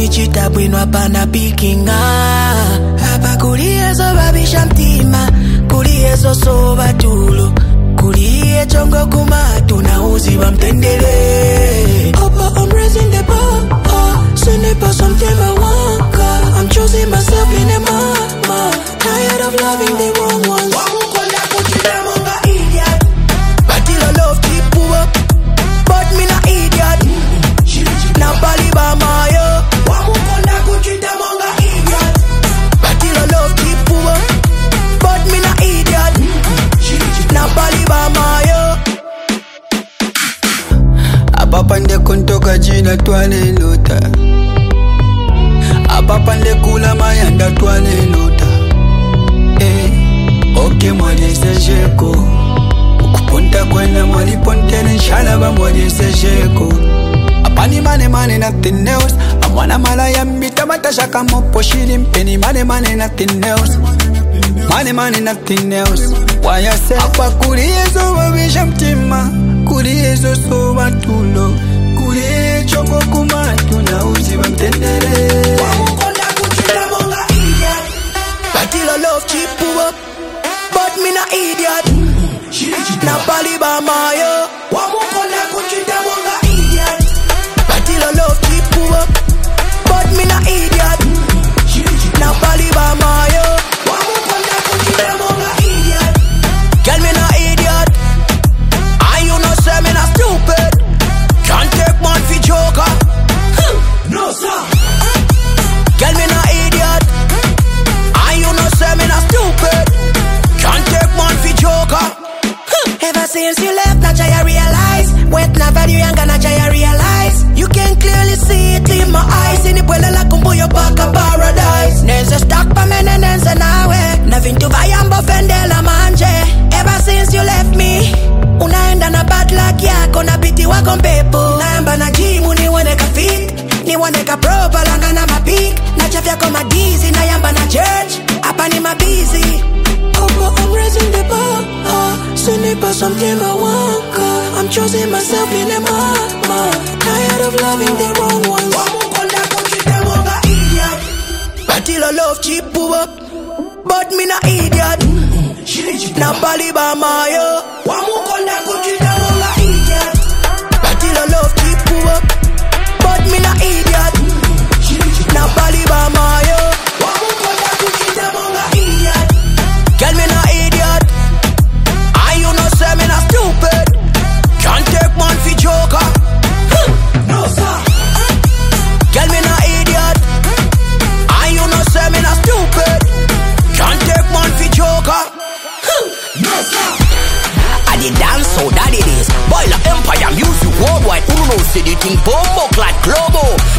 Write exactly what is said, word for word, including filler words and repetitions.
Chinichita bwino apana pikinga. Apa kuliezo babisha mtima, kuliezo soba tulo, kulie chongo kumatu na uzi wa mtendele. Papa, I'm raising the bar, uh, ce n'est pas something I want, uh, I'm choosing myself in a mama. Tired of loving the wrong ones. Wamukonda kuchita monga idiot. Batila love keep up, but me na idiot. Now baliba mayo. Wamukonda kuchita monga idiot. Batila love keep up, but me na idiot. Now baliba mayo. Apapande kuntoka jina tuane lota. Apapande kula mayanda tuane lota. Eh, okay mwadi sejeko. Ukupunta kwena mwadi pontene shalaba mwadi sejeko. Apani mane mane nothing else. Amwana mala yambita matasha kama poshiri mpeni mane mane nothing else. Mane mane nothing else. Why I say apa kuriezo wabisha mtima, kuriezo soba tulo, kurie choko kumatu na uzi wa mtendele. Wamukonda kuchita monga idiot. Batila love cheap up, but me na idiot. Na baliba mayo. Wamukonda kuchita monga idiot. Batila love cheap up, but me na idiot. Na baliba mayo. Wamukonda kuchita monga idiot. Girl me na idiot. And you know say me na stupid. Can't take man fi joker. No sir. Girl me na idiot. And you know say me na stupid. Can't take man fi joker. Ever since you left, now I realize. Went na value and gonna I realize. You can clearly see it in my eyes. In the pueblo la kumbuyo paka paradise. Nense stuck pa mene nense nawe. Nothing to buy and bofende la manje. Ever since you left me, unaenda na bad luck yako na piti wako mpepo. Naamba na jimu ni wane ka fit, ni wane ka pro palanga na mapik. Na chafya ko madizi na yamba na church. Hapa ni mabizi. Papa, I'm raising the bar, uh, ce n'est pas something I want, uh, I'm choosing myself in a mama. Tired of loving the wrong ones. Wamukonda kuchita monga idiot. Batila love cheap up, but me na idiot. Na baliba mayo. Wamukonda kuchita monga idiot. Batila love cheap up, but me na idiot. Na baliba mayo. Wamukonda kuchita monga idiot. Girl me na idiot. And you know say me na stupid. Can't take man fi joker. No sir. Girl me na idiot. And you know say me na stupid. Can't take man fi joker. No sir. I did dance so that it is. Boiler Empire music worldwide. Who knows the thing bombo clad globo.